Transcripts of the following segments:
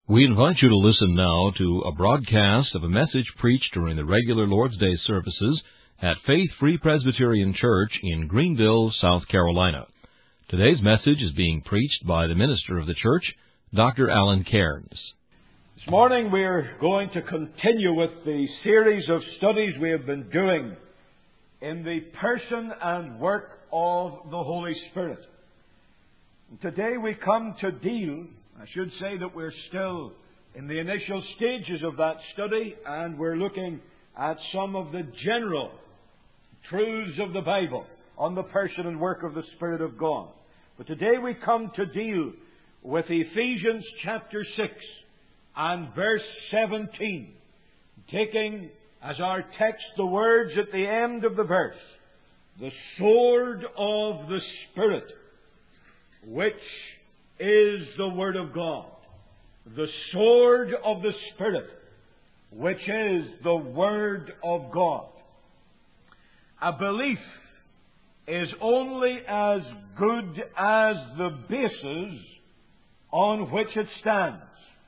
We invite you to listen now to a broadcast of a message preached during the regular Lord's Day services at Faith Free Presbyterian Church in Greenville, South Carolina. Today's message is being preached by the minister of the church, Dr. Alan Cairns. This morning we're going to continue with the series of studies we have been doing in the person and work of the Holy Spirit. And today we come to deal, I should say that we're still in the initial stages of that study, and we're looking at some of the general truths of the Bible on the person and work of the Spirit of God. But today we come to deal with Ephesians chapter 6 and verse 17, taking as our text the words at the end of the verse, the sword of the Spirit, which is the Word of God. The sword of the Spirit, which is the Word of God. A belief is only as good as the basis on which it stands.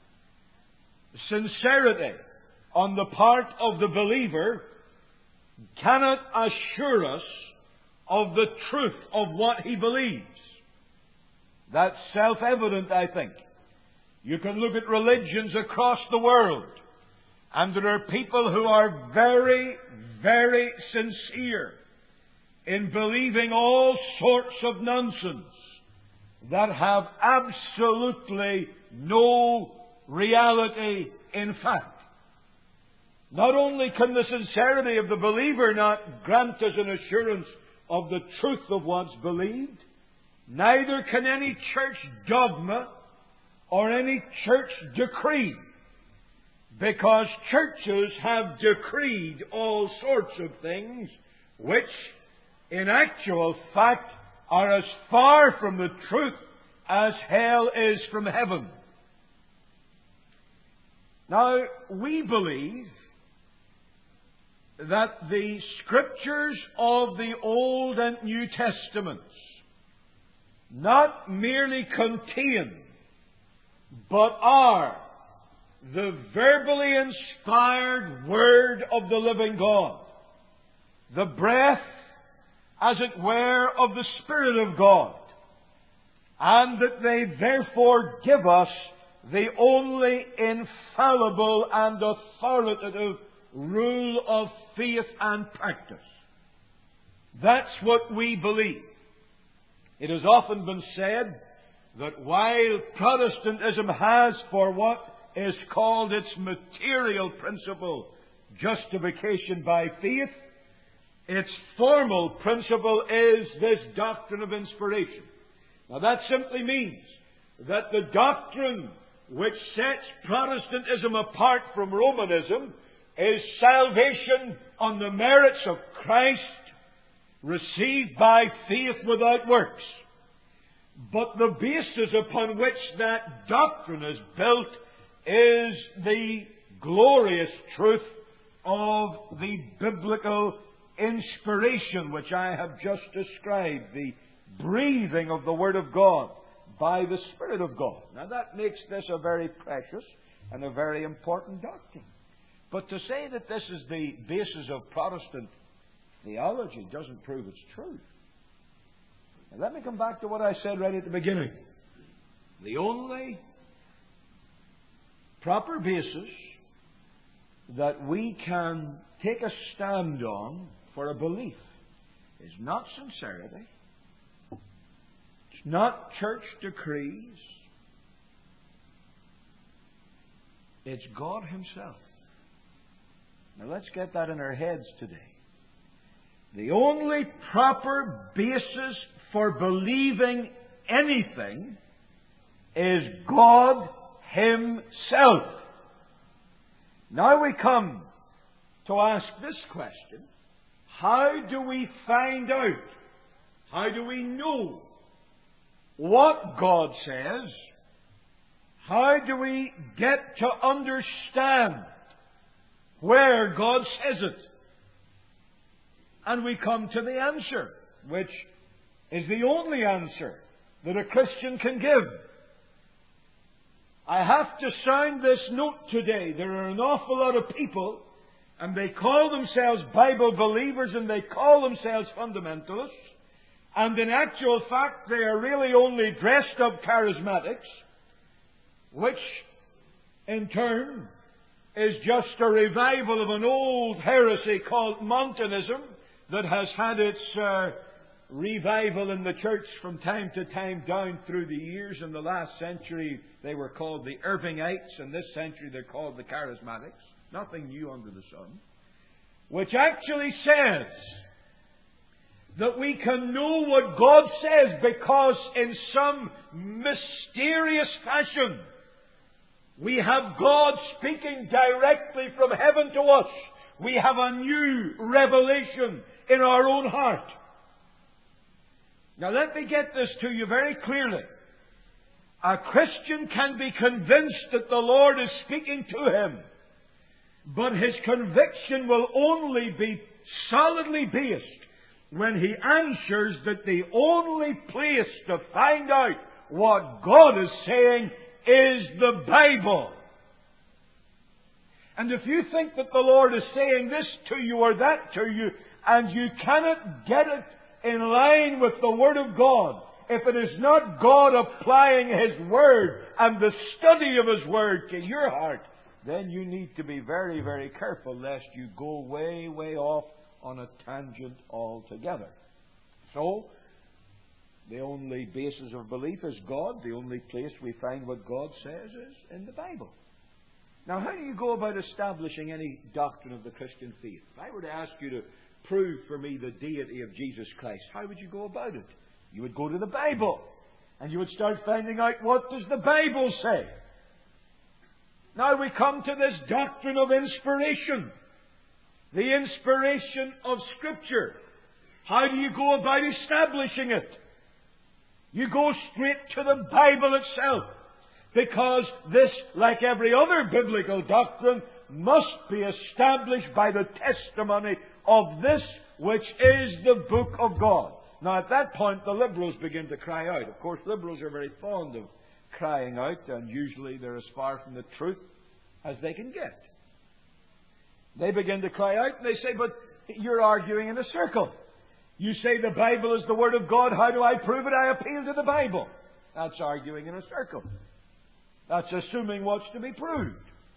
Sincerity on the part of the believer cannot assure us of the truth of what he believes. That's self-evident, I think. You can look at religions across the world, and there are people who are very, very sincere in believing all sorts of nonsense that have absolutely no reality in fact. Not only can the sincerity of the believer not grant us an assurance of the truth of what's believed, neither can any church dogma or any church decree, because churches have decreed all sorts of things which, in actual fact, are as far from the truth as hell is from heaven. Now, we believe that the Scriptures of the Old and New Testaments not merely contain, but are the verbally inspired Word of the living God, the breath, as it were, of the Spirit of God, and that they therefore give us the only infallible and authoritative rule of faith and practice. That's what we believe. It has often been said that while Protestantism has for what is called its material principle justification by faith, its formal principle is this doctrine of inspiration. Now that simply means that the doctrine which sets Protestantism apart from Romanism is salvation on the merits of Christ, received by faith without works. But the basis upon which that doctrine is built is the glorious truth of the biblical inspiration which I have just described, the breathing of the Word of God by the Spirit of God. Now that makes this a very precious and a very important doctrine. But to say that this is the basis of Protestant theology doesn't prove its truth. Now let me come back to what I said right at the beginning. The only proper basis that we can take a stand on for a belief is not sincerity. It's not church decrees. It's God Himself. Now let's get that in our heads today. The only proper basis for believing anything is God Himself. Now we come to ask this question: how do we find out? How do we know what God says? How do we get to understand where God says it? And we come to the answer, which is the only answer that a Christian can give. I have to sound this note today. There are an awful lot of people, and they call themselves Bible believers, and they call themselves fundamentalists, and in actual fact they are really only dressed up charismatics, which in turn is just a revival of an old heresy called Montanism that has had its revival in the church from time to time down through the years. In the last century they were called the Irvingites, and this century they're called the Charismatics. Nothing new under the sun. Which actually says that we can know what God says because in some mysterious fashion we have God speaking directly from heaven to us. We have a new revelation in our own heart. Now let me get this to you very clearly. A Christian can be convinced that the Lord is speaking to him, but his conviction will only be solidly based when he answers that the only place to find out what God is saying is the Bible. And if you think that the Lord is saying this to you or that to you, and you cannot get it in line with the Word of God, if it is not God applying His Word and the study of His Word to your heart, then you need to be very, very careful lest you go way, way off on a tangent altogether. So, the only basis of belief is God. The only place we find what God says is in the Bible. Now, how do you go about establishing any doctrine of the Christian faith? If I were to ask you to prove for me the deity of Jesus Christ, how would you go about it? You would go to the Bible, and you would start finding out, what does the Bible say? Now we come to this doctrine of inspiration. The inspiration of Scripture. How do you go about establishing it? You go straight to the Bible itself. Because this, like every other biblical doctrine, must be established by the testimony of this which is the book of God. Now at that point the liberals begin to cry out. Of course, liberals are very fond of crying out, and usually they're as far from the truth as they can get. They begin to cry out and they say, but you're arguing in a circle. You say the Bible is the Word of God. How do I prove it? I appeal to the Bible. That's arguing in a circle. That's assuming what's to be proved.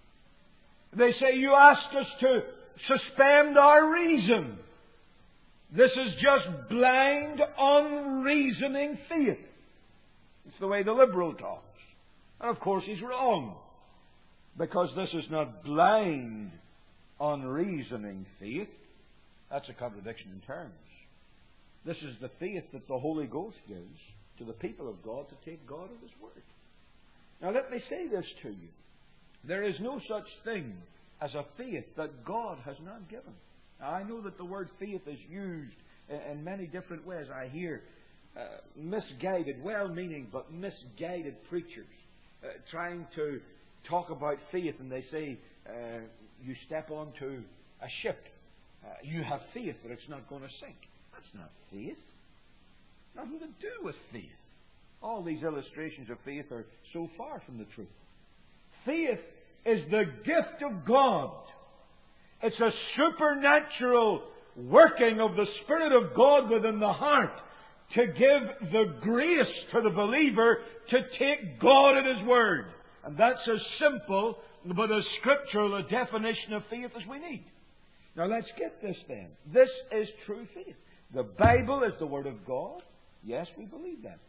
They say you ask us to suspend our reason. This is just blind, unreasoning faith. It's the way the liberal talks. And of course he's wrong. Because this is not blind, unreasoning faith. That's a contradiction in terms. This is the faith that the Holy Ghost gives to the people of God to take God at His Word. Now let me say this to you. There is no such thing as a faith that God has not given. Now, I know that the word faith is used in many different ways. I hear misguided, well-meaning but misguided preachers trying to talk about faith, and they say you step onto a ship. You have faith that it's not going to sink. That's not faith. Nothing to do with faith. All these illustrations of faith are so far from the truth. Faith is the gift of God. It's a supernatural working of the Spirit of God within the heart to give the grace to the believer to take God at His Word. And that's as simple but as scriptural a definition of faith as we need. Now let's get this then. This is true faith. The Bible is the Word of God. Yes, we believe that.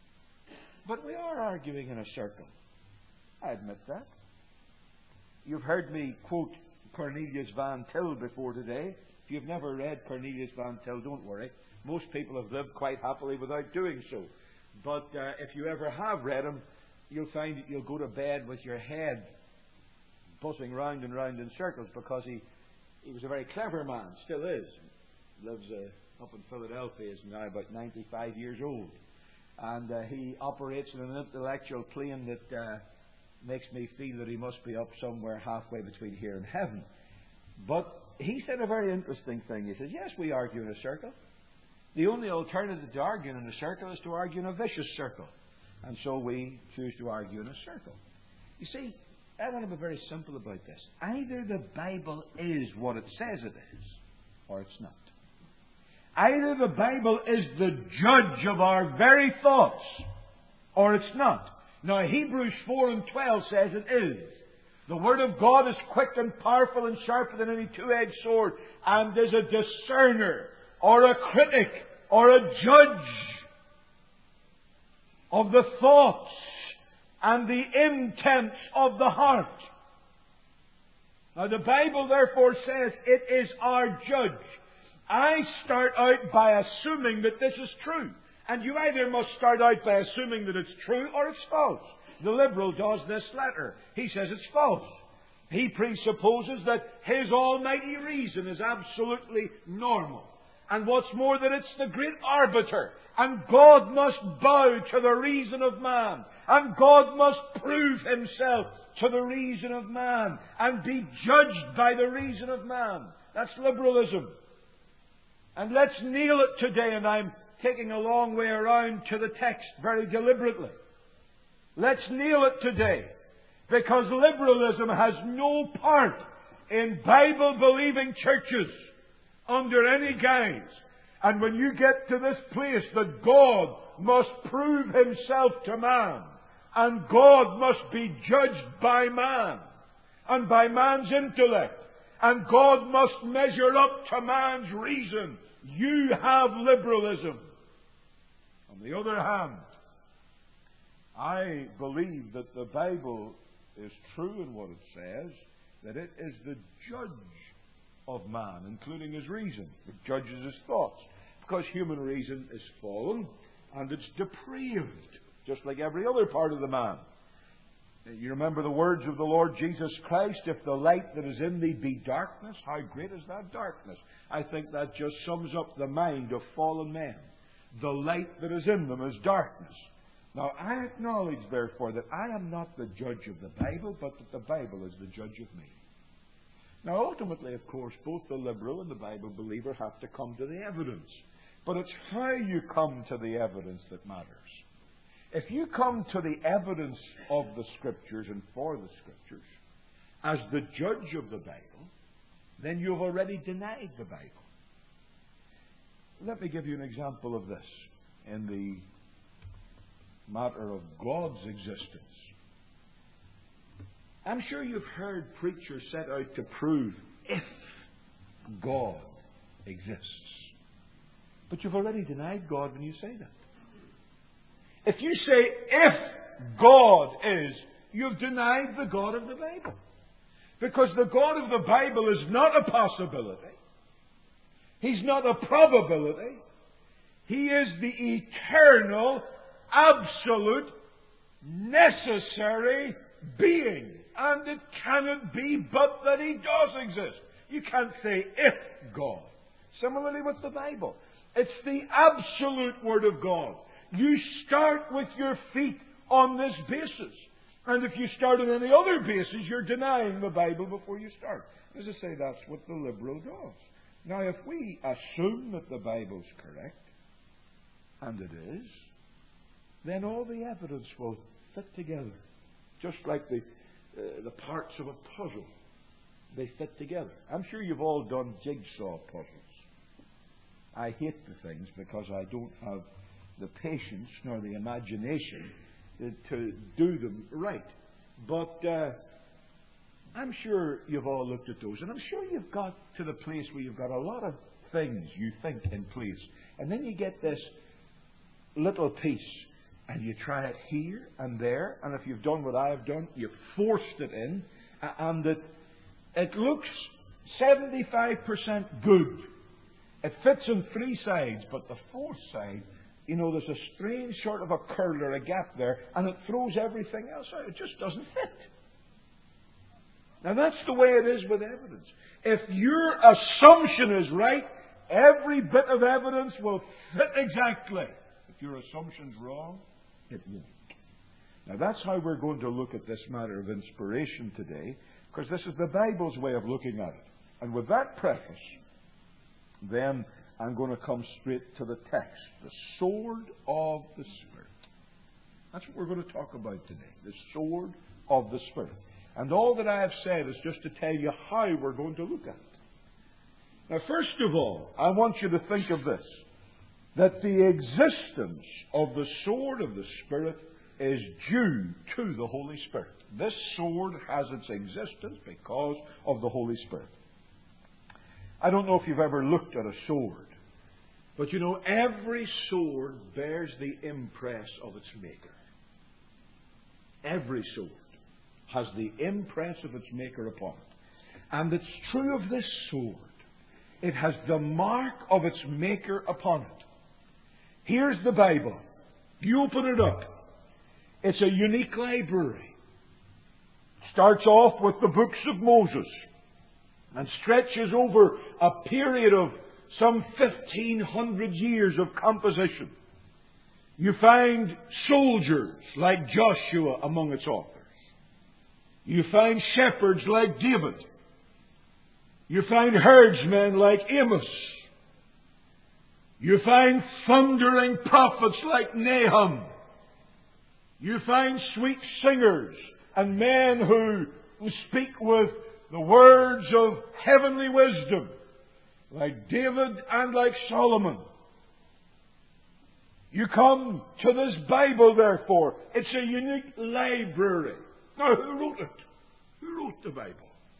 But we are arguing in a circle. I admit that. You've heard me quote Cornelius Van Til before today. If you've never read Cornelius Van Til, don't worry. Most people have lived quite happily without doing so. But if you ever have read him, you'll find that you'll go to bed with your head buzzing round and round in circles, because he was a very clever man, still is. Lives up in Philadelphia, is now about 95 years old. And he operates in an intellectual plane that makes me feel that he must be up somewhere halfway between here and heaven. But he said a very interesting thing. He says, yes, we argue in a circle. The only alternative to arguing in a circle is to argue in a vicious circle. And so we choose to argue in a circle. You see, I want to be very simple about this. Either the Bible is what it says it is, or it's not. Either the Bible is the judge of our very thoughts, or it's not. Now, Hebrews 4:12 says it is. The Word of God is quick and powerful and sharper than any two-edged sword, and is a discerner, or a critic, or a judge of the thoughts and the intents of the heart. Now, the Bible therefore says it is our judge. I start out by assuming that this is true. And you either must start out by assuming that it's true or it's false. The liberal does this letter. He says it's false. He presupposes that his almighty reason is absolutely normal. And what's more, that it's the great arbiter. And God must bow to the reason of man. And God must prove himself to the reason of man. And be judged by the reason of man. That's liberalism. And let's nail it today, and I'm taking a long way around to the text very deliberately. Let's nail it today, because liberalism has no part in Bible-believing churches under any guise. And when you get to this place that God must prove himself to man, and God must be judged by man, and by man's intellect, and God must measure up to man's reason, you have liberalism. On the other hand, I believe that the Bible is true in what it says, that it is the judge of man, including his reason. It judges his thoughts. Because human reason is fallen and it's depraved, just like every other part of the man. You remember the words of the Lord Jesus Christ, if the light that is in thee be darkness, how great is that darkness? I think that just sums up the mind of fallen men. The light that is in them is darkness. Now, I acknowledge, therefore, that I am not the judge of the Bible, but that the Bible is the judge of me. Now, ultimately, of course, both the liberal and the Bible believer have to come to the evidence. But it's how you come to the evidence that matters. If you come to the evidence of the Scriptures and for the Scriptures as the judge of the Bible, then you've already denied the Bible. Let me give you an example of this in the matter of God's existence. I'm sure you've heard preachers set out to prove if God exists. But you've already denied God when you say that. If you say, if God is, you've denied the God of the Bible. Because the God of the Bible is not a possibility. He's not a probability. He is the eternal, absolute, necessary being. And it cannot be but that He does exist. You can't say, if God. Similarly with the Bible. It's the absolute Word of God. You start with your feet on this basis. And if you start on any other basis, you're denying the Bible before you start. As I say, that's what the liberal does. Now, if we assume that the Bible's correct, and it is, then all the evidence will fit together. Just like the parts of a puzzle. They fit together. I'm sure you've all done jigsaw puzzles. I hate the things because I don't have the patience nor the imagination to do them right. But I'm sure you've all looked at those, and I'm sure you've got to the place where you've got a lot of things you think in place. And then you get this little piece, and you try it here and there, and if you've done what I've done, you've forced it in, and it looks 75% good. It fits on three sides, but the fourth side, there's a strange sort of a curl or a gap there, and it throws everything else out. It just doesn't fit. Now that's the way it is with evidence. If your assumption is right, every bit of evidence will fit exactly. If your assumption's wrong, it won't. Now that's how we're going to look at this matter of inspiration today, because this is the Bible's way of looking at it. And with that preface, then I'm going to come straight to the text. The sword of the Spirit. That's what we're going to talk about today. The sword of the Spirit. And all that I have said is just to tell you how we're going to look at it. Now, first of all, I want you to think of this, that the existence of the sword of the Spirit is due to the Holy Spirit. This sword has its existence because of the Holy Spirit. I don't know if you've ever looked at a sword, but you know, every sword bears the impress of its maker. Every sword has the impress of its maker upon it. And it's true of this sword. It has the mark of its maker upon it. Here's the Bible. You open it up. It's a unique library. It starts off with the books of Moses and stretches over a period of some 1,500 years of composition. You find soldiers like Joshua among its authors. You find shepherds like David. You find herdsmen like Amos. You find thundering prophets like Nahum. You find sweet singers and men who speak with the words of heavenly wisdom, like David and like Solomon. You come to this Bible, therefore. It's a unique library. Now, who wrote it? Who wrote the Bible?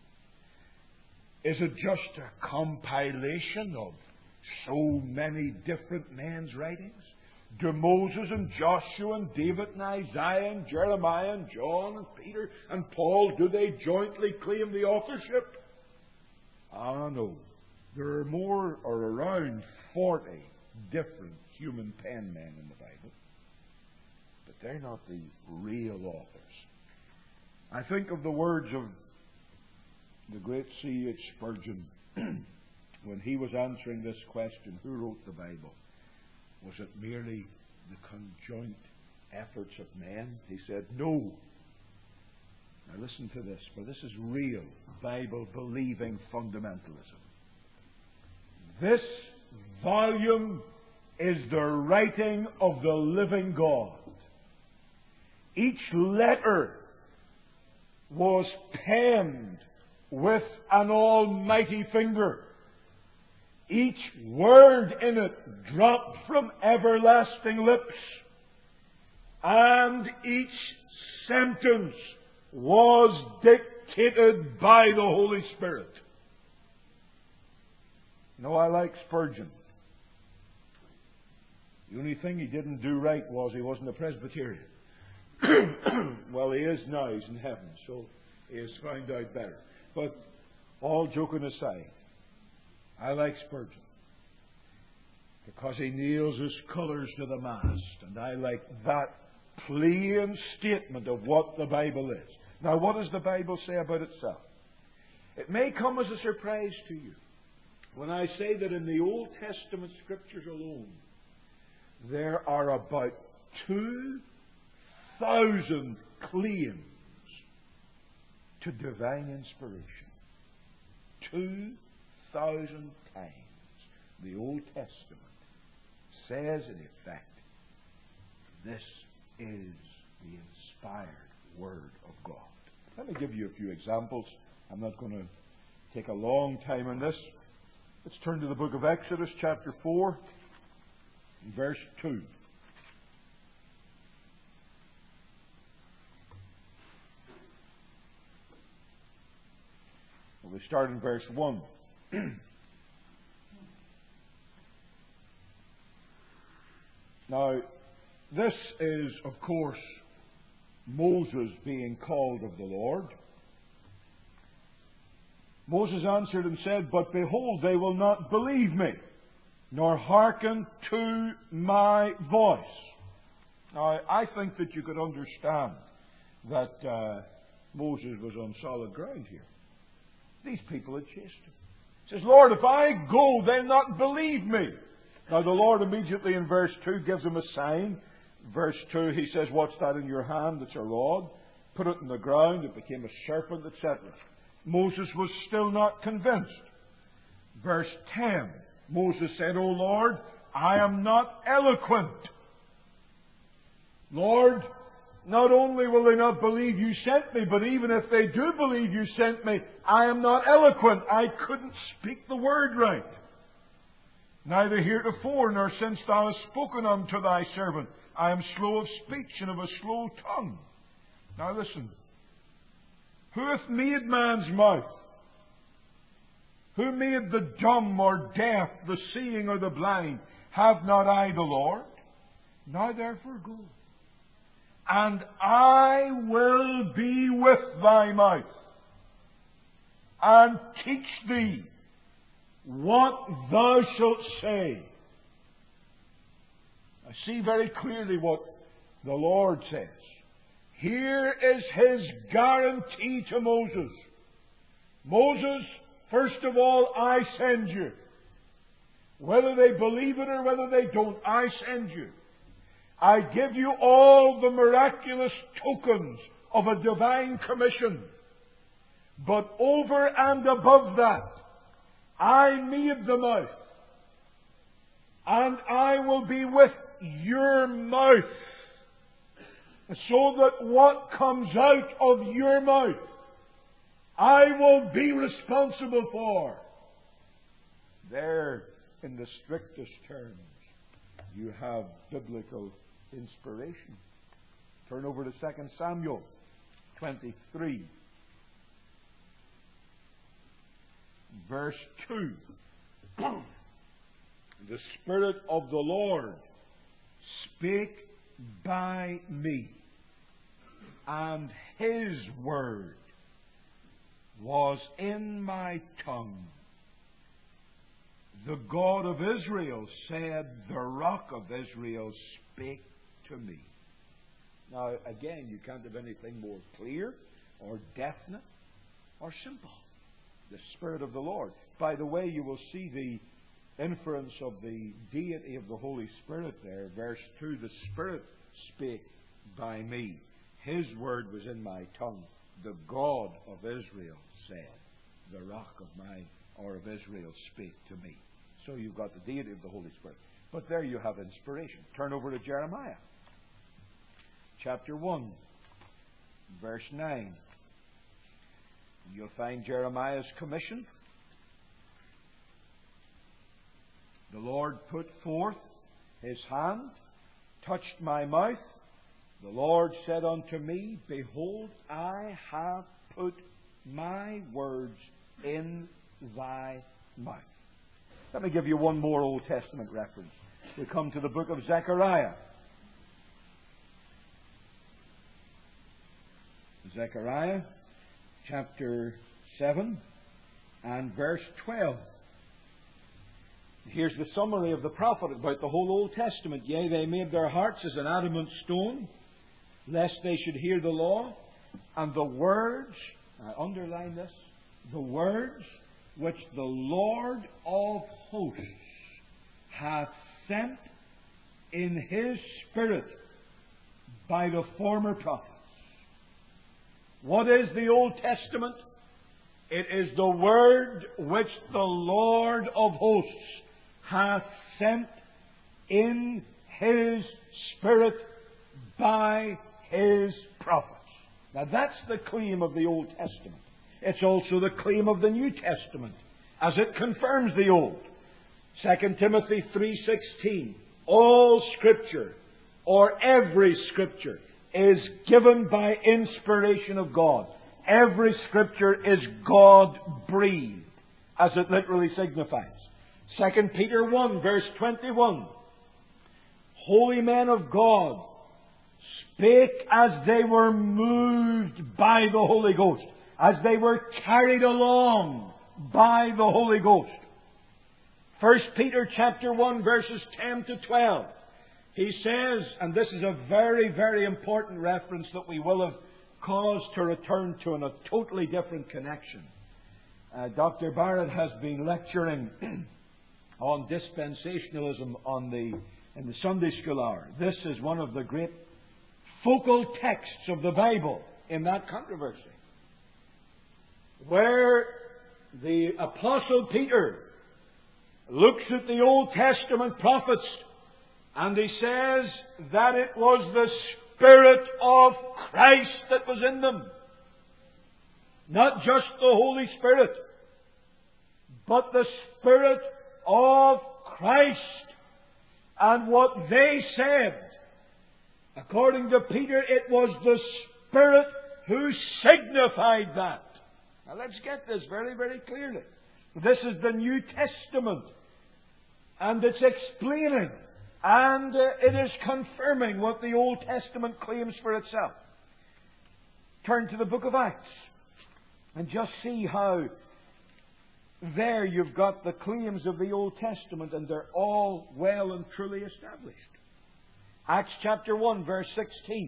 Is it just a compilation of so many different men's writings? Do Moses and Joshua and David and Isaiah and Jeremiah and John and Peter and Paul, do they jointly claim the authorship? Ah, no. There are more or around 40 different human penmen in the Bible. But they're not the real authors. I think of the words of the great C.H. Spurgeon when he was answering this question, who wrote the Bible? Was it merely the conjoint efforts of men? He said, no. Now listen to this, for this is real Bible-believing fundamentalism. This volume is the writing of the living God. Each letter was penned with an almighty finger. Each word in it dropped from everlasting lips. And each sentence was dictated by the Holy Spirit. No, I like Spurgeon. The only thing he didn't do right was he wasn't a Presbyterian. Well, he is now. He's in heaven, so he has found out better. But all joking aside, I like Spurgeon because he nails his colours to the mast, and I like that plain statement of what the Bible is. Now, what does the Bible say about itself? It may come as a surprise to you when I say that in the Old Testament Scriptures alone, there are about 2,000 claims to divine inspiration. 2,000 times the Old Testament says in effect, this is the inspired Word of God. Let me give you a few examples. I'm not going to take a long time on this. Let's turn to the book of Exodus, chapter 4, verse 2. We start in verse 1. Now, this is, of course, Moses being called of the Lord. Moses answered and said, but behold, they will not believe me, nor hearken to my voice. Now, I think that you could understand that Moses was on solid ground here. These people had chased him. He says, Lord, if I go, they'll not believe me. Now, the Lord immediately in verse 2 gives him a sign. Verse 2, he says, what's that in your hand? It's a rod. Put it in the ground. It became a serpent, etc. Moses was still not convinced. Verse 10, Moses said, O Lord, I am not eloquent. Lord, not only will they not believe you sent me, but even if they do believe you sent me, I am not eloquent. I couldn't speak the word right. Neither heretofore, nor since thou hast spoken unto thy servant, I am slow of speech and of a slow tongue. Now listen. Who hath made man's mouth? Who made the dumb or deaf, the seeing or the blind? Have not I the Lord? Now therefore go. And I will be with thy mouth, and teach thee what thou shalt say. I see very clearly what the Lord says. Here is His guarantee to Moses. Moses, first of all, I send you. Whether they believe it or whether they don't, I send you. I give you all the miraculous tokens of a divine commission. But over and above that, I made the mouth. And I will be with your mouth. So that what comes out of your mouth, I will be responsible for. There, in the strictest terms, you have biblical inspiration. Turn over to 2 Samuel 23, verse 2. The Spirit of the Lord spake by me, and His word was in my tongue. The God of Israel said, the Rock of Israel spake to me. Now, again, you can't have anything more clear or definite or simple. The Spirit of the Lord. By the way, you will see the inference of the deity of the Holy Spirit there. Verse 2, the Spirit spake by me. His word was in my tongue. The God of Israel said, the Rock of Israel spake to me. So you've got the deity of the Holy Spirit. But there you have inspiration. Turn over to Jeremiah. Chapter 1, verse 9. You'll find Jeremiah's commission. The Lord put forth His hand, touched my mouth. The Lord said unto me, behold, I have put my words in thy mouth. Let me give you one more Old Testament reference. We come to the book of Zechariah. Zechariah, chapter 7, and verse 12. Here's the summary of the prophet about the whole Old Testament. Yea, they made their hearts as an adamant stone, lest they should hear the law, and the words, I underline this, the words which the Lord of hosts hath sent in His Spirit by the former prophets. What is the Old Testament? It is the word which the Lord of hosts hath sent in His Spirit by His prophets. Now that's the claim of the Old Testament. It's also the claim of the New Testament, as it confirms the Old. 2 Timothy 3:16. All Scripture, or every Scripture, is given by inspiration of God. Every Scripture is God-breathed, as it literally signifies. 2 Peter 1, verse 21. Holy men of God spake as they were moved by the Holy Ghost, as they were carried along by the Holy Ghost. 1 Peter chapter 1, verses 10 to 12. He says, and this is a very, very important reference that we will have cause to return to in a totally different connection. Dr. Barrett has been lecturing on dispensationalism in the Sunday school hour. This is one of the great focal texts of the Bible in that controversy, where the Apostle Peter looks at the Old Testament prophets and he says that it was the Spirit of Christ that was in them. Not just the Holy Spirit, but the Spirit of Christ. And what they said, according to Peter, it was the Spirit who signified that. Now let's get this very, very clearly. This is the New Testament. And it's explaining and it is confirming what the Old Testament claims for itself. Turn to the book of Acts and just see how there you've got the claims of the Old Testament, and they're all well and truly established. Acts chapter 1, verse 16.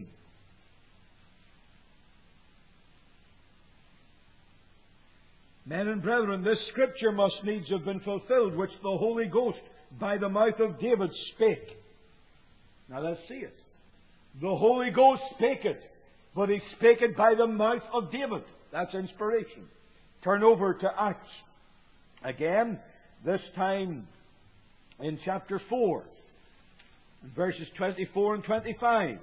Men and brethren, this scripture must needs have been fulfilled, which the Holy Ghost by the mouth of David spake. Now let's see it. The Holy Ghost spake it, but He spake it by the mouth of David. That's inspiration. Turn over to Acts. Again, this time in chapter 4, verses 24 and 25.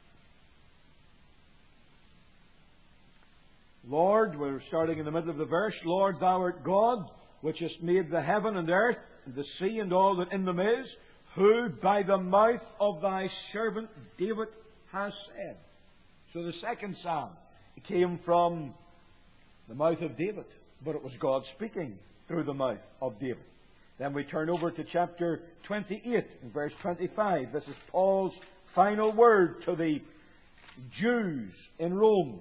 Lord, we're starting in the middle of the verse. Lord, Thou art God, which hast made the heaven and earth, and the sea and all that in them is, who by the mouth of Thy servant David has said. So the second psalm came from the mouth of David, but it was God speaking through the mouth of David. Then we turn over to chapter 28 and verse 25. This is Paul's final word to the Jews in Rome.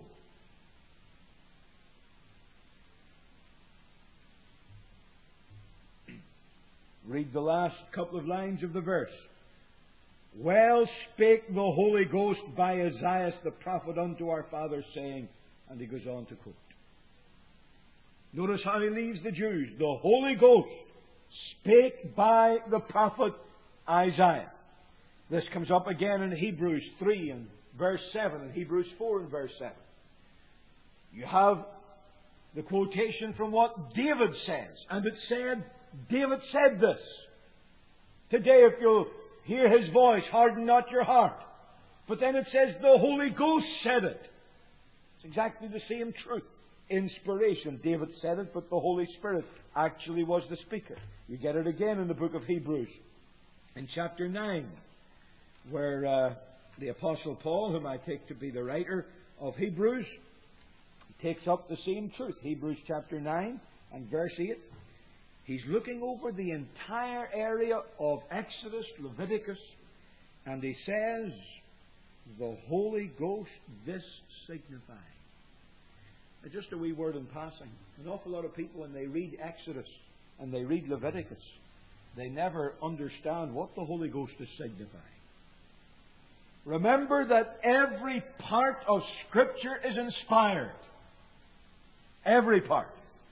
Read the last couple of lines of the verse. Well spake the Holy Ghost by Isaiah the prophet unto our fathers, saying, and he goes on to quote. Notice how he leaves the Jews. The Holy Ghost spake by the prophet Isaiah. This comes up again in Hebrews 3 and verse 7 and Hebrews 4 and verse 7. You have the quotation from what David says. And it said, David said this. Today, if you'll hear his voice, harden not your heart. But then it says the Holy Ghost said it. It's exactly the same truth. Inspiration. David said it, but the Holy Spirit actually was the speaker. You get it again in the book of Hebrews. In chapter 9, where the Apostle Paul, whom I take to be the writer of Hebrews, takes up the same truth. Hebrews chapter 9 and verse 8. He's looking over the entire area of Exodus, Leviticus, and he says, the Holy Ghost this signifies. Just a wee word in passing. An awful lot of people, when they read Exodus and they read Leviticus, they never understand what the Holy Ghost is signifying. Remember that every part of Scripture is inspired. Every part.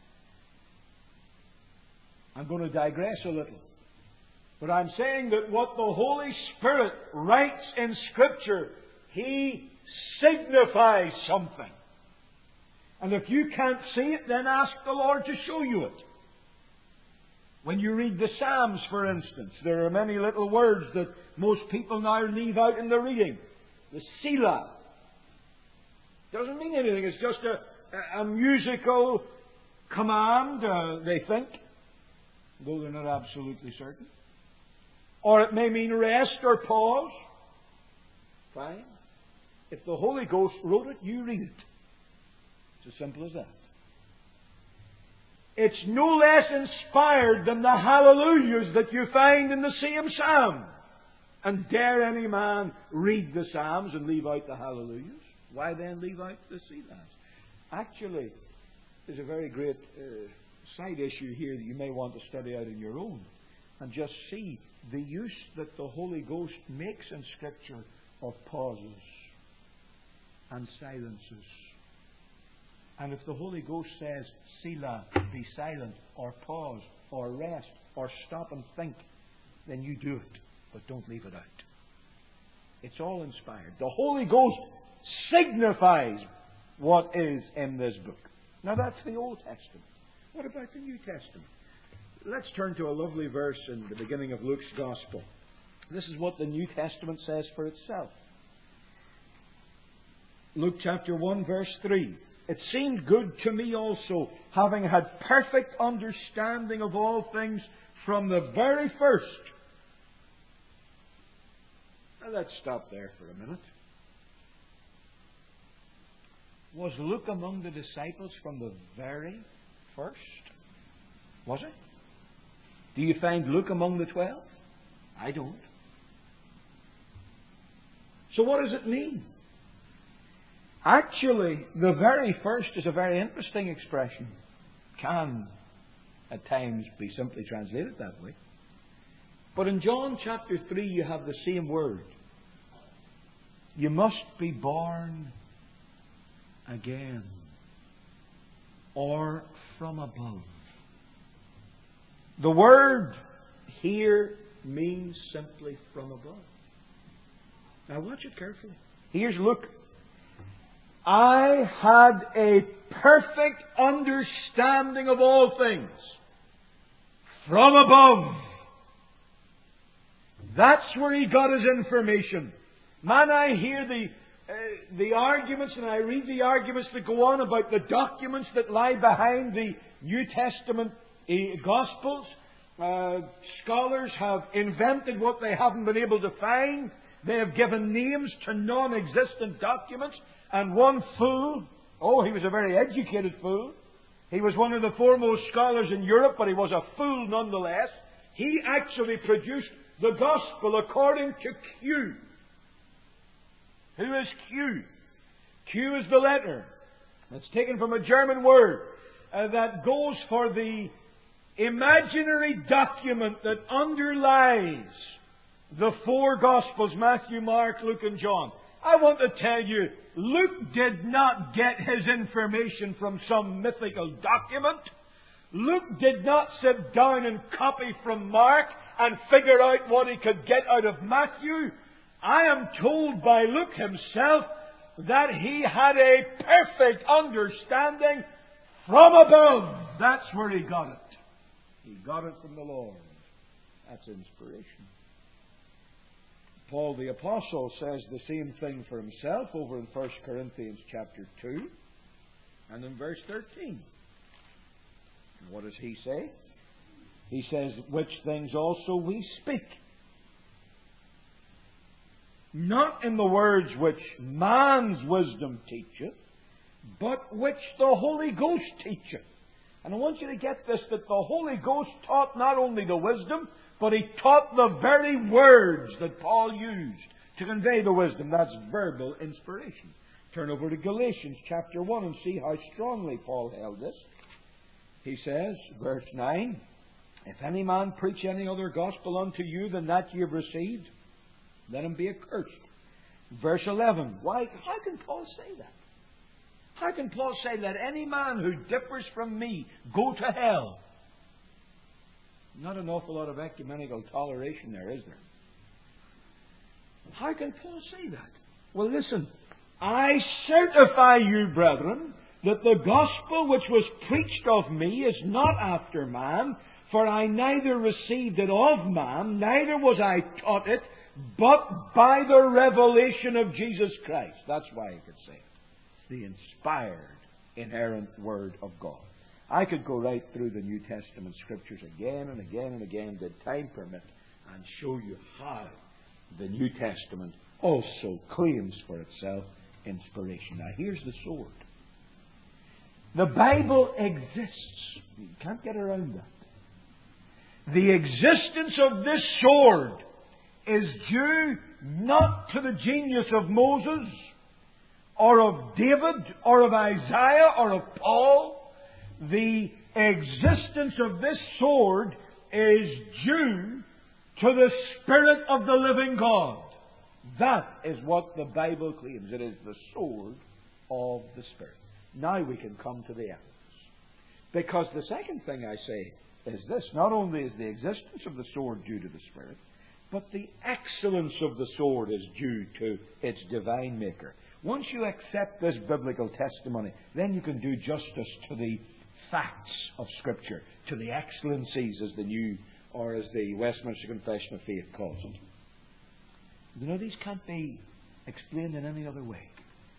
I'm going to digress a little. But I'm saying that what the Holy Spirit writes in Scripture, He signifies something. And if you can't see it, then ask the Lord to show you it. When you read the Psalms, for instance, there are many little words that most people now leave out in the reading. The Selah. Doesn't mean anything. It's just a musical command, they think, though they're not absolutely certain. Or it may mean rest or pause. Fine. If the Holy Ghost wrote it, you read it. It's as simple as that. It's no less inspired than the hallelujahs that you find in the same psalm. And dare any man read the psalms and leave out the hallelujahs? Why then leave out the selahs? Actually, there's a very great side issue here that you may want to study out on your own. And just see the use that the Holy Ghost makes in Scripture of pauses and silences. And if the Holy Ghost says, Selah, be silent, or pause, or rest, or stop and think, then you do it. But don't leave it out. It's all inspired. The Holy Ghost signifies what is in this book. Now that's the Old Testament. What about the New Testament? Let's turn to a lovely verse in the beginning of Luke's Gospel. This is what the New Testament says for itself. Luke chapter 1, verse 3. It seemed good to me also, having had perfect understanding of all things from the very first. Now let's stop there for a minute. Was Luke among the disciples from the very first? Was it? Do you find Luke among the 12? I don't. So what does it mean? Actually, the very first is a very interesting expression. Can, at times, be simply translated that way. But in John chapter 3, you have the same word. You must be born again, or from above. The word here means simply from above. Now watch it carefully. Here's Luke. I had a perfect understanding of all things from above. That's where he got his information. Man, I hear the arguments, and I read the arguments that go on about the documents that lie behind the New Testament Gospels. Scholars have invented what they haven't been able to find. They have given names to non-existent documents. And one fool, he was a very educated fool. He was one of the foremost scholars in Europe, but he was a fool nonetheless. He actually produced the Gospel according to Q. Who is Q? Q is the letter. That's taken from a German word that goes for the imaginary document that underlies the four Gospels, Matthew, Mark, Luke, and John. I want to tell you, Luke did not get his information from some mythical document. Luke did not sit down and copy from Mark and figure out what he could get out of Matthew. I am told by Luke himself that he had a perfect understanding from above. That's where he got it. He got it from the Lord. That's inspiration. Paul the Apostle says the same thing for himself over in 1 Corinthians chapter 2 and in verse 13. And what does he say? He says, which things also we speak, not in the words which man's wisdom teacheth, but which the Holy Ghost teacheth. And I want you to get this, that the Holy Ghost taught not only the wisdom, but he taught the very words that Paul used to convey the wisdom. That's verbal inspiration. Turn over to Galatians chapter 1 and see how strongly Paul held this. He says, verse 9, if any man preach any other gospel unto you than that ye have received, let him be accursed. Verse 11, why? How can Paul say that? How can Paul say, let any man who differs from me go to hell? Not an awful lot of ecumenical toleration there, is there? How can Paul say that? Well, listen. I certify you, brethren, that the gospel which was preached of me is not after man, for I neither received it of man, neither was I taught it, but by the revelation of Jesus Christ. That's why he could say it. The inspired, inerrant Word of God. I could go right through the New Testament Scriptures again and again and again, did time permit, and show you how the New Testament also claims for itself inspiration. Now here's the sword. The Bible exists. You can't get around that. The existence of this sword is due not to the genius of Moses, or of David, or of Isaiah, or of Paul. The existence of this sword is due to the Spirit of the living God. That is what the Bible claims. It is the sword of the Spirit. Now we can come to the evidence. Because the second thing I say is this. Not only is the existence of the sword due to the Spirit, but the excellence of the sword is due to its divine maker. Once you accept this biblical testimony, then you can do justice to the facts of Scripture, to the excellencies as the New, or as the Westminster Confession of Faith calls it. You know, these can't be explained in any other way.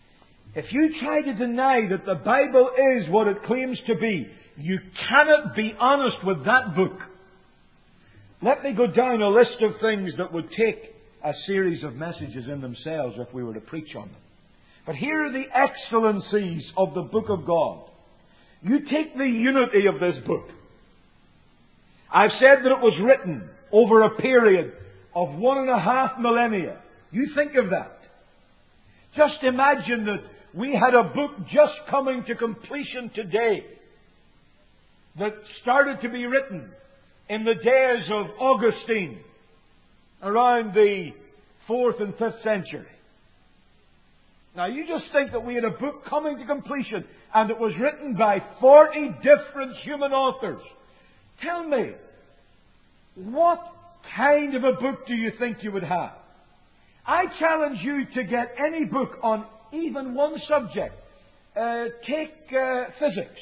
If you try to deny that the Bible is what it claims to be, you cannot be honest with that book. Let me go down a list of things that would take a series of messages in themselves if we were to preach on them. But here are the excellencies of the book of God. You take the unity of this book. I've said that it was written over a period of 1.5 millennia. You think of that. Just imagine that we had a book just coming to completion today that started to be written in the days of Augustine around the 4th and 5th century. Now you just think that we had a book coming to completion and it was written by 40 different human authors. Tell me, what kind of a book do you think you would have? I challenge you to get any book on even one subject. Take physics.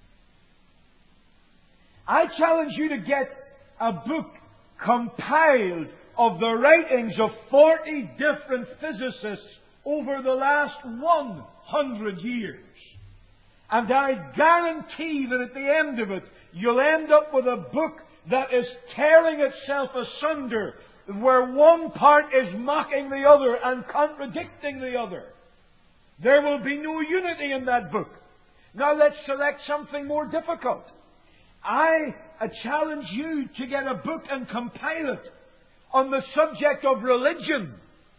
I challenge you to get a book compiled of the writings of 40 different physicists over the last 100 years. And I guarantee that at the end of it, you'll end up with a book that is tearing itself asunder, where one part is mocking the other and contradicting the other. There will be no unity in that book. Now let's select something more difficult. I challenge you to get a book and compile it on the subject of religion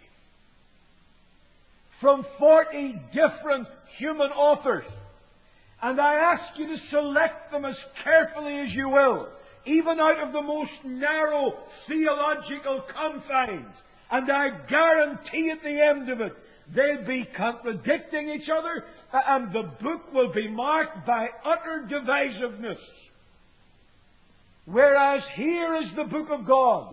from 40 different human authors. And I ask you to select them as carefully as you will, even out of the most narrow theological confines. And I guarantee at the end of it, they'll be contradicting each other, and the book will be marked by utter divisiveness. Whereas here is the book of God.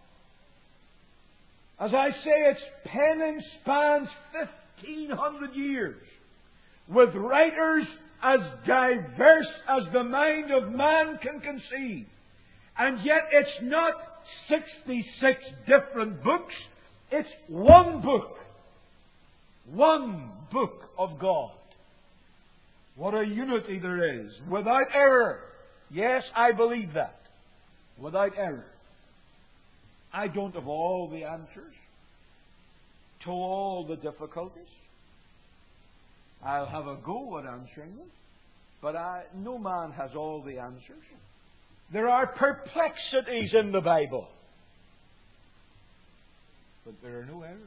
As I say, its penning spans 1,500 years, with writers as diverse as the mind of man can conceive. And yet it's not 66 different books. It's one book. One book of God. What a unity there is. Without error. Yes, I believe that. Without error. I don't have all the answers to all the difficulties. I'll have a go at answering them. But no man has all the answers. There are perplexities in the Bible. But there are no errors.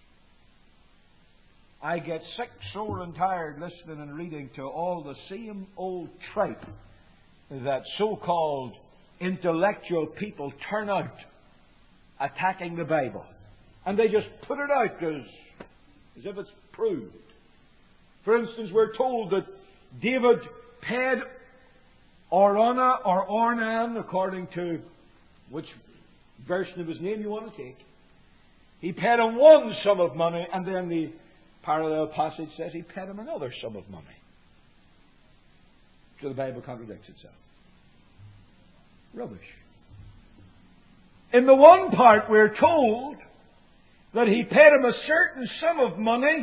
I get sick, sore and tired listening and reading to all the same old tripe that so-called intellectual people turn out attacking the Bible. And they just put it out as if it's proved. For instance, we're told that David paid Orana or Ornan, according to which version of his name you want to take. He paid him one sum of money, and then the parallel passage says he paid him another sum of money. So the Bible contradicts itself. Rubbish. In the one part we're told that he paid him a certain sum of money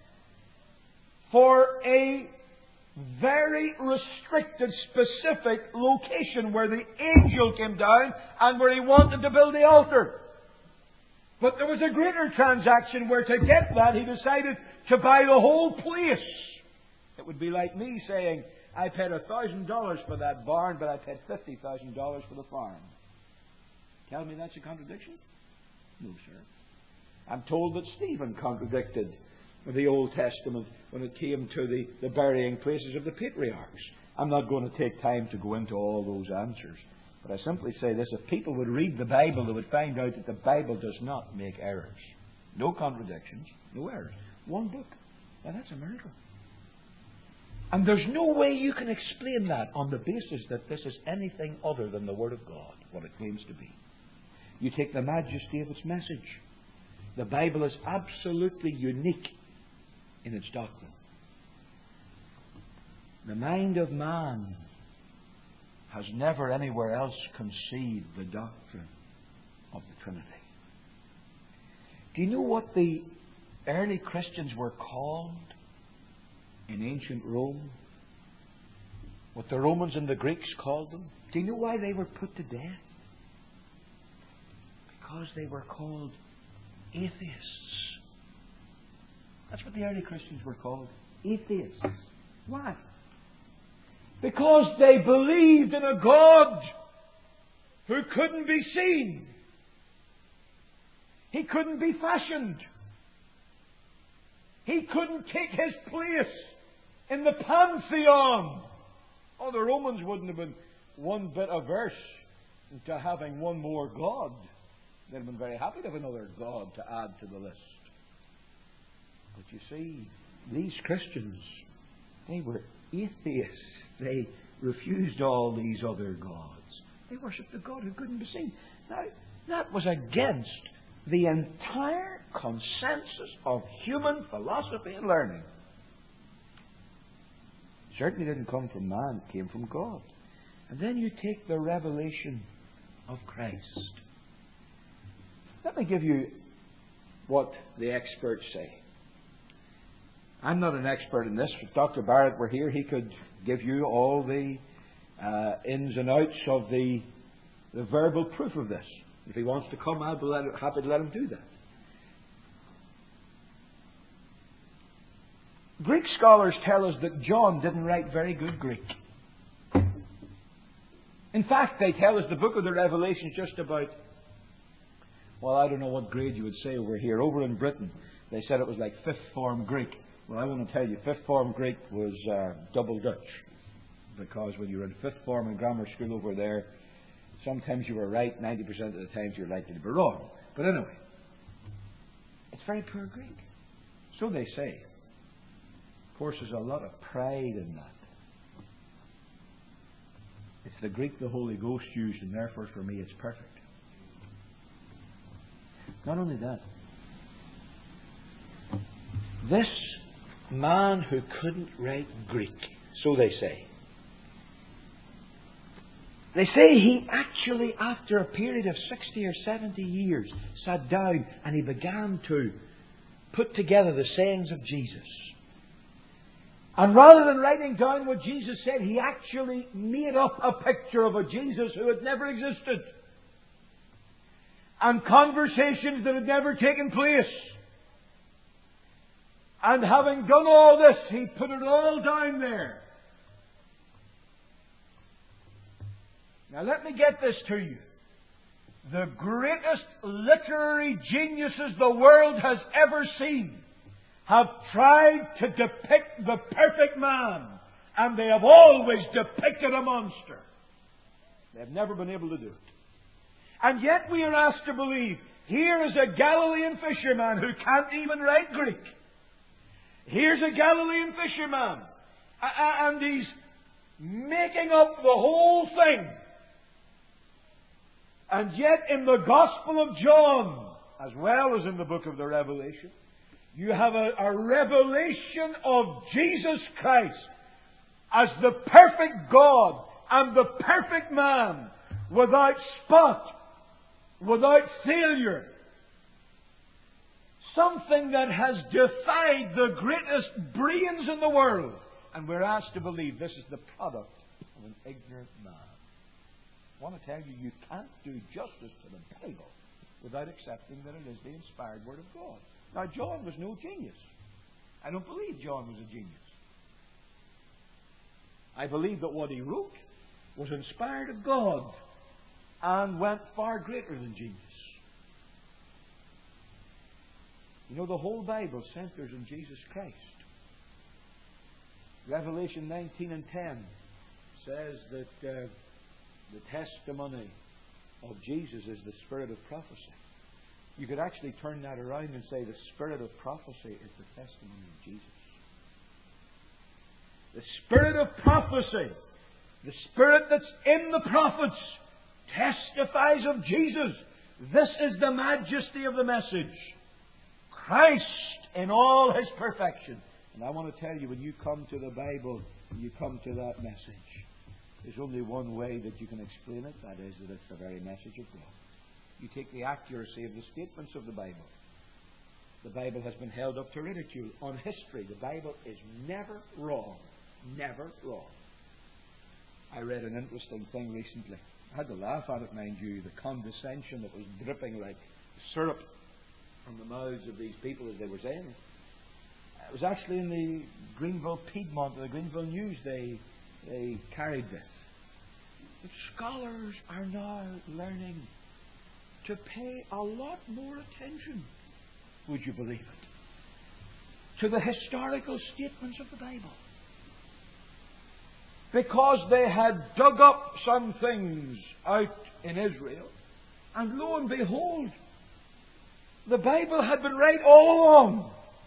for a very restricted, specific location where the angel came down and where he wanted to build the altar. But there was a greater transaction where to get that he decided to buy the whole place. It would be like me saying, I paid $1,000 for that barn, but I paid $50,000 for the farm. Tell me that's a contradiction? No, sir. I'm told that Stephen contradicted the Old Testament when it came to the burying places of the patriarchs. I'm not going to take time to go into all those answers. But I simply say this, if people would read the Bible, they would find out that the Bible does not make errors. No contradictions, no errors. One book. Now that's a miracle. And there's no way you can explain that on the basis that this is anything other than the Word of God, what it claims to be. You take the majesty of its message. The Bible is absolutely unique in its doctrine. The mind of man has never anywhere else conceived the doctrine of the Trinity. Do you know what the early Christians were called in ancient Rome, what the Romans and the Greeks called them. Do you know why they were put to death? Because they were called atheists. That's what the early Christians were called. Atheists. Why? Because they believed in a God who couldn't be seen. He couldn't be fashioned. He couldn't take his place in the pantheon. Oh, the Romans wouldn't have been one bit averse to having one more God. They'd have been very happy to have another God to add to the list. But you see, these Christians, they were atheists. They refused all these other gods. They worshipped a God who couldn't be seen. Now, that was against the entire consensus of human philosophy and learning. It certainly didn't come from man, it came from God. And then you take the revelation of Christ. Let me give you what the experts say. I'm not an expert in this. If Dr. Barrett were here, he could give you all the ins and outs of the verbal proof of this. If he wants to come, I'll be happy to let him do that. Greek scholars tell us that John didn't write very good Greek. In fact, they tell us the book of the Revelation is just about, well, I don't know what grade you would say over here. Over in Britain, they said it was like fifth form Greek. Well, I want to tell you, fifth form Greek was double Dutch. Because when you were in fifth form in grammar school over there, sometimes you were right, 90% of the times you're likely to be wrong. But anyway, it's very poor Greek. So they say. Of course, there's a lot of pride in that. It's the Greek the Holy Ghost used, and therefore for me it's perfect. Not only that, this man who couldn't write Greek, so they say he actually, after a period of 60 or 70 years, sat down and he began to put together the sayings of Jesus. And rather than writing down what Jesus said, he actually made up a picture of a Jesus who had never existed. And conversations that had never taken place. And having done all this, he put it all down there. Now let me get this to you. The greatest literary geniuses the world has ever seen have tried to depict the perfect man, and they have always depicted a monster. They have never been able to do it. And yet we are asked to believe, here is a Galilean fisherman who can't even write Greek. Here's a Galilean fisherman, and he's making up the whole thing. And yet in the Gospel of John, as well as in the book of the Revelation, you have a revelation of Jesus Christ as the perfect God and the perfect man, without spot, without failure. Something that has defied the greatest brains in the world. And we're asked to believe this is the product of an ignorant man. I want to tell you, you can't do justice to the Bible without accepting that it is the inspired Word of God. Now, John was no genius. I don't believe John was a genius. I believe that what he wrote was inspired of God and went far greater than genius. You know, the whole Bible centers on Jesus Christ. Revelation 19 and 10 says that the testimony of Jesus is the spirit of prophecy. You could actually turn that around and say the spirit of prophecy is the testimony of Jesus. The spirit of prophecy, the spirit that's in the prophets, testifies of Jesus. This is the majesty of the message. Christ in all His perfection. And I want to tell you, when you come to the Bible, when you come to that message, there's only one way that you can explain it. That is, that it's the very message of God. You take the accuracy of the statements of the Bible The Bible has been held up to ridicule. On history, the Bible is never wrong. Never wrong. I read an interesting thing recently. I had to laugh at it, mind you, the condescension that was dripping like syrup from the mouths of these people as they were saying it. It was actually in the Greenville Piedmont, the Greenville News, they carried this. But scholars are now learning to pay a lot more attention, would you believe it, to the historical statements of the Bible. Because they had dug up some things out in Israel, and lo and behold, the Bible had been right all along.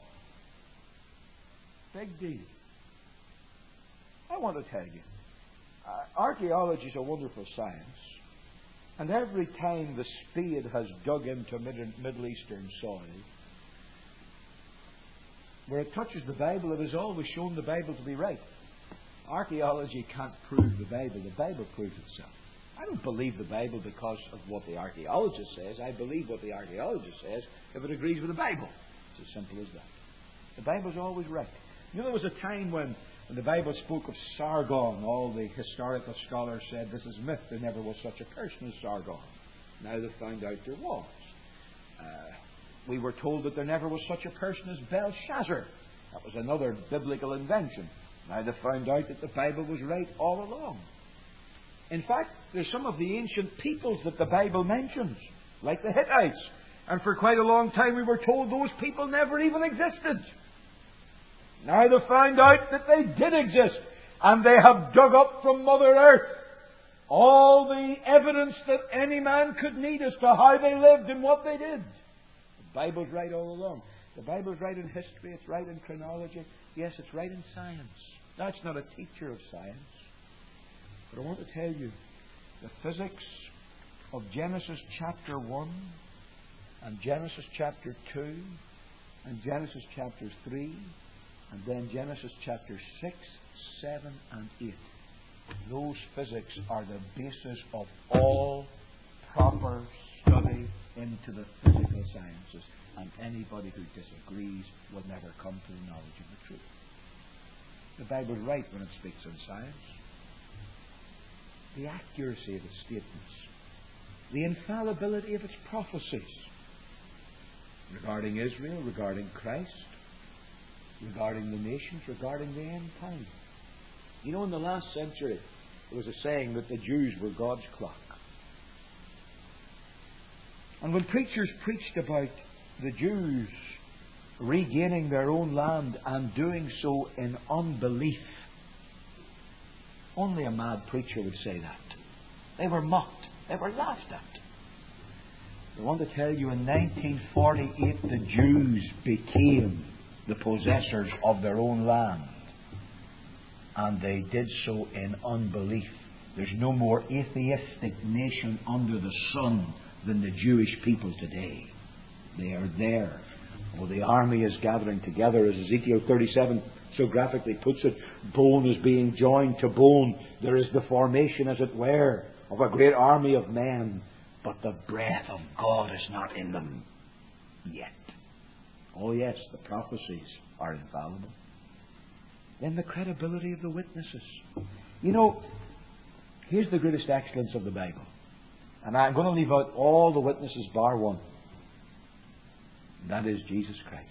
Big deal. I want to tell you, archaeology is a wonderful science, and every time the spade has dug into Middle Eastern soil, where it touches the Bible, it has always shown the Bible to be right. Archaeology can't prove the Bible proves itself. I don't believe the Bible because of what the archaeologist says. I believe what the archaeologist says if it agrees with the Bible. It's as simple as that. The Bible's always right. You know, there was a time when the Bible spoke of Sargon. All the historical scholars said this is myth. There never was such a person as Sargon. Now they've found out there was. We were told that there never was such a person as Belshazzar. That was another biblical invention. Now they found out that the Bible was right all along. In fact, there's some of the ancient peoples that the Bible mentions, like the Hittites. And for quite a long time we were told those people never even existed. Now they found out that they did exist. And they have dug up from Mother Earth all the evidence that any man could need as to how they lived and what they did. The Bible's right all along. The Bible's right in history, it's right in chronology. Yes, it's right in science. That's not a teacher of science. But I want to tell you, the physics of Genesis chapter 1 and Genesis chapter 2 and Genesis chapter 3 and then Genesis chapter 6, 7 and 8. Those physics are the basis of all proper study into the physical sciences. And anybody who disagrees will never come to the knowledge of the truth. The Bible's right when it speaks of science. The accuracy of its statements. The infallibility of its prophecies. Regarding Israel, regarding Christ, regarding the nations, regarding the end time. You know, in the last century, there was a saying that the Jews were God's clock. And when preachers preached about the Jews regaining their own land and doing so in unbelief, only a mad preacher would say that. They were mocked. They were laughed at. I want to tell you, in 1948, the Jews became the possessors of their own land. And they did so in unbelief. There's no more atheistic nation under the sun than the Jewish people today. They are there. Well, the army is gathering together, as Ezekiel 37 so graphically puts it. Bone is being joined to bone. There is the formation, as it were, of a great army of men. But the breath of God is not in them yet. Oh yes, the prophecies are infallible. Then the credibility of the witnesses. You know, here's the greatest excellence of the Bible. And I'm going to leave out all the witnesses bar one. That is Jesus Christ.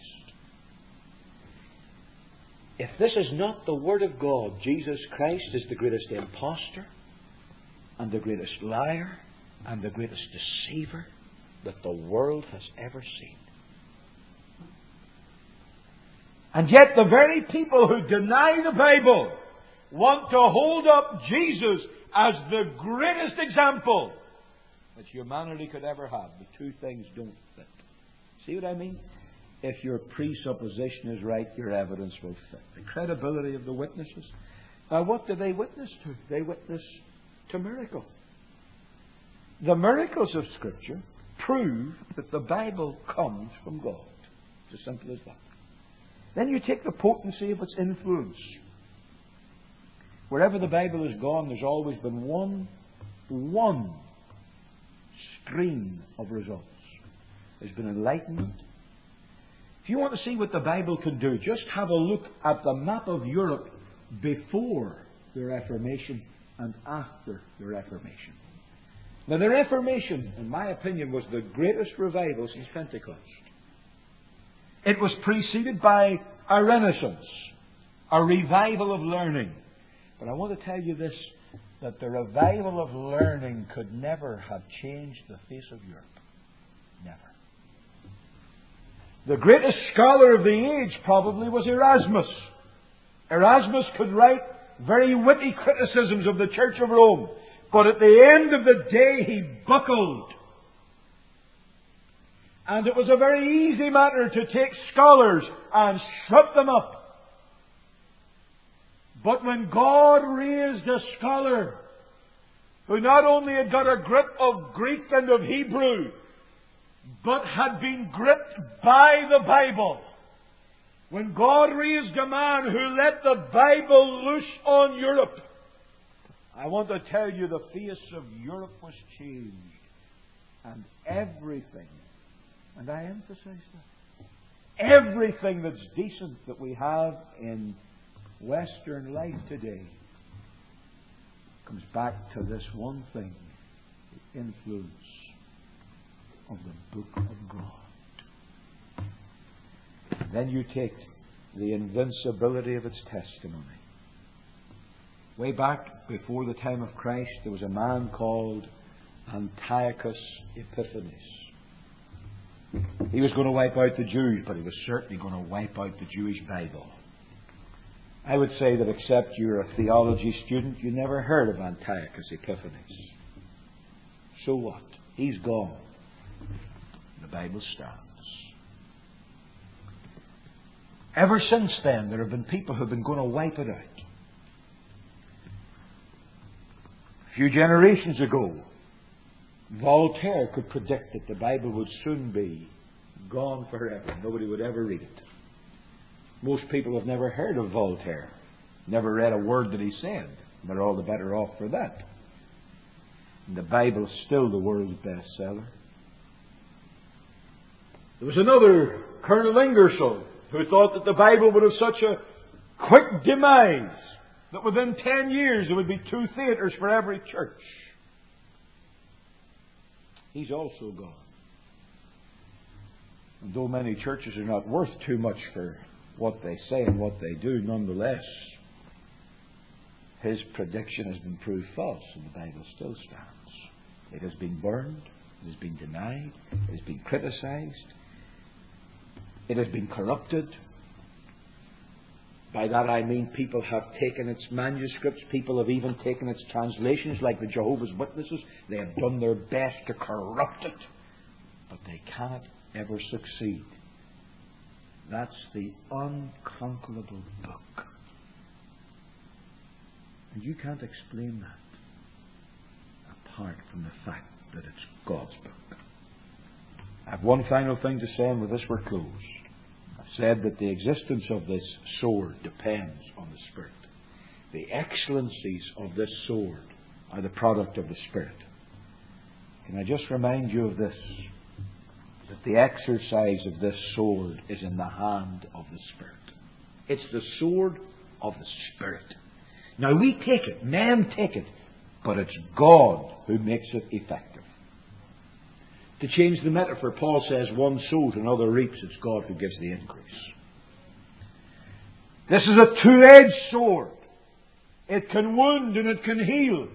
If this is not the Word of God, Jesus Christ is the greatest impostor and the greatest liar and the greatest deceiver that the world has ever seen. And yet the very people who deny the Bible want to hold up Jesus as the greatest example that humanity could ever have. The two things don't fit. See what I mean? If your presupposition is right, your evidence will fit. The credibility of the witnesses. What do they witness to? They witness to miracles. The miracles of Scripture prove that the Bible comes from God. It's as simple as that. Then you take the potency of its influence. Wherever the Bible has gone, there's always been one stream of results. There's been enlightenment, If you want to see what the Bible can do, just have a look at the map of Europe before the Reformation and after the Reformation. Now, the Reformation, in my opinion, was the greatest revival since Pentecost. It was preceded by a Renaissance, a revival of learning. But I want to tell you this, that the revival of learning could never have changed the face of Europe. Never. The greatest scholar of the age probably was Erasmus. Erasmus could write very witty criticisms of the Church of Rome. But at the end of the day, he buckled. And it was a very easy matter to take scholars and shut them up. But when God raised a scholar who not only had got a grip of Greek and of Hebrew, but had been gripped by the Bible, when God raised a man who let the Bible loose on Europe, I want to tell you the face of Europe was changed. And everything, and I emphasize that, everything that's decent that we have in Western life today comes back to this one thing, the influence of the Book of God. Then you take the invincibility of its testimony. Way back before the time of Christ, there was a man called Antiochus Epiphanes. He was going to wipe out the Jews, but he was certainly going to wipe out the Jewish Bible. I would say that except you're a theology student, you never heard of Antiochus Epiphanes. So what? He's gone. The Bible stands. Ever since then, there have been people who have been going to wipe it out. A few generations ago, Voltaire could predict that the Bible would soon be gone forever. Nobody would ever read it. Most people have never heard of Voltaire, never read a word that he said. They're all the better off for that. And the Bible's still the world's bestseller. There was another, Colonel Ingersoll, who thought that the Bible would have such a quick demise that within 10 years there would be 2 theatres for every church. He's also gone. And though many churches are not worth too much for what they say and what they do, nonetheless, his prediction has been proved false, and the Bible still stands. It has been burned, it has been denied, it has been criticized, it has been corrupted. By that I mean people have taken its manuscripts, people have even taken its translations, like the Jehovah's Witnesses. They have done their best to corrupt it, but they cannot ever succeed. That's the unconquerable book. And you can't explain that apart from the fact that it's God's book. I have one final thing to say, and with this we're closed. I've said that the existence of this sword depends on the Spirit. The excellencies of this sword are the product of the Spirit. Can I just remind you of this? That the exercise of this sword is in the hand of the Spirit. It's the sword of the Spirit. Now we take it, men take it, but it's God who makes it effective. To change the metaphor, Paul says, one sows, another reaps. It's God who gives the increase. This is a two-edged sword. It can wound and it can heal.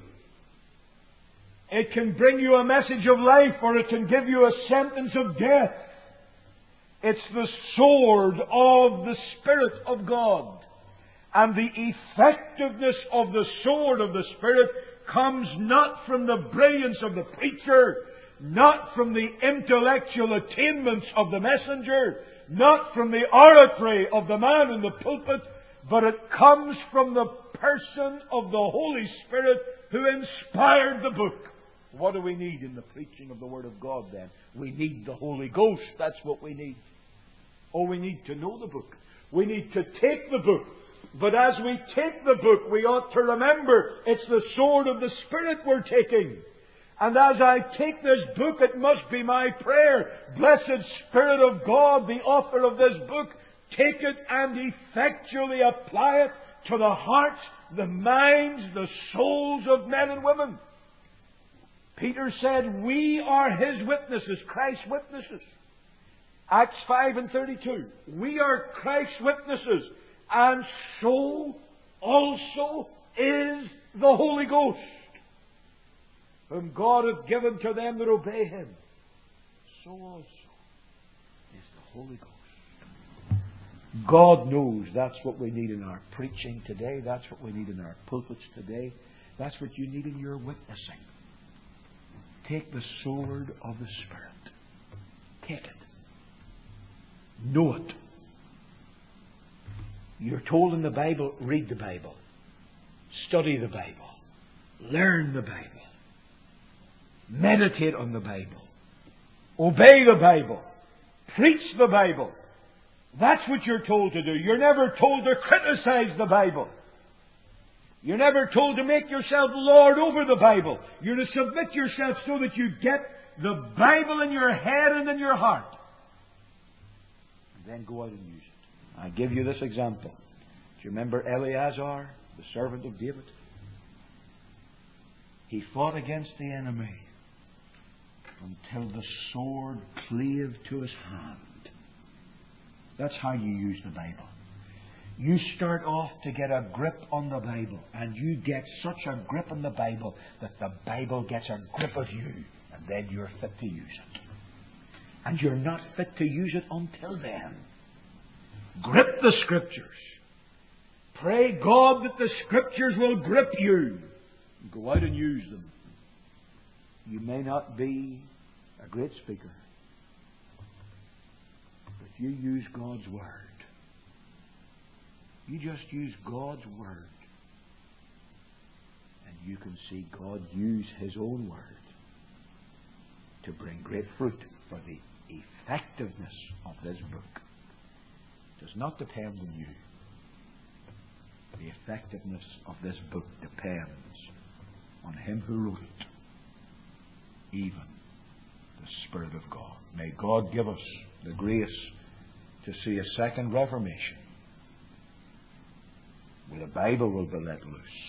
It can bring you a message of life, or it can give you a sentence of death. It's the sword of the Spirit of God. And the effectiveness of the sword of the Spirit comes not from the brilliance of the preacher, not from the intellectual attainments of the messenger, not from the oratory of the man in the pulpit, but it comes from the person of the Holy Spirit who inspired the book. What do we need in the preaching of the Word of God then? We need the Holy Ghost. That's what we need. Oh, we need to know the book. We need to take the book. But as we take the book, we ought to remember it's the sword of the Spirit we're taking. And as I take this book, it must be my prayer, Blessed Spirit of God, the author of this book, take it and effectually apply it to the hearts, the minds, the souls of men and women. Peter said, we are His witnesses, Christ's witnesses. Acts 5:32. We are Christ's witnesses, and so also is the Holy Ghost, whom God hath given to them that obey Him. So also is the Holy Ghost. God knows that's what we need in our preaching today. That's what we need in our pulpits today. That's what you need in your witnessing. Take the sword of the Spirit. Take it. Know it. You're told in the Bible, read the Bible. Study the Bible. Learn the Bible. Meditate on the Bible. Obey the Bible. Preach the Bible. That's what you're told to do. You're never told to criticize the Bible. You're never told to make yourself Lord over the Bible. You're to submit yourself so that you get the Bible in your head and in your heart. And then go out and use it. I give you this example. Do you remember Eleazar, the servant of David? He fought against the enemy until the sword clave to his hand. That's how you use the Bible. You start off to get a grip on the Bible, and you get such a grip on the Bible that the Bible gets a grip of you, and then you're fit to use it. And you're not fit to use it until then. Grip the Scriptures. Pray God that the Scriptures will grip you. Go out and use them. You may not be a great speaker, but you use God's Word. You just use God's Word, and you can see God use His own Word to bring great fruit. For the effectiveness of this book does not depend on you. The effectiveness of this book depends on Him who wrote it, even the Spirit of God. May God give us the grace to see a second Reformation, where the Bible will be let loose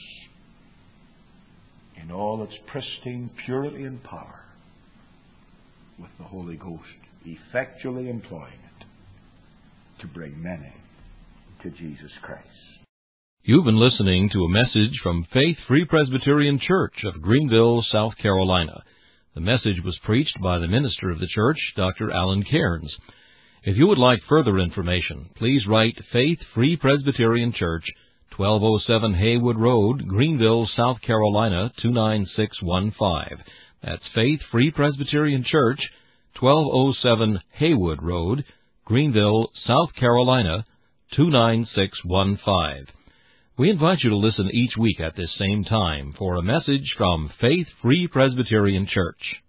in all its pristine purity and power, with the Holy Ghost effectually employing it to bring many to Jesus Christ. You've been listening to a message from Faith Free Presbyterian Church of Greenville, South Carolina. The message was preached by the minister of the church, Dr. Alan Cairns. If you would like further information, please write Faith Free Presbyterian Church, 1207 Haywood Road, Greenville, South Carolina, 29615. That's Faith Free Presbyterian Church, 1207 Haywood Road, Greenville, South Carolina, 29615. We invite you to listen each week at this same time for a message from Faith Free Presbyterian Church.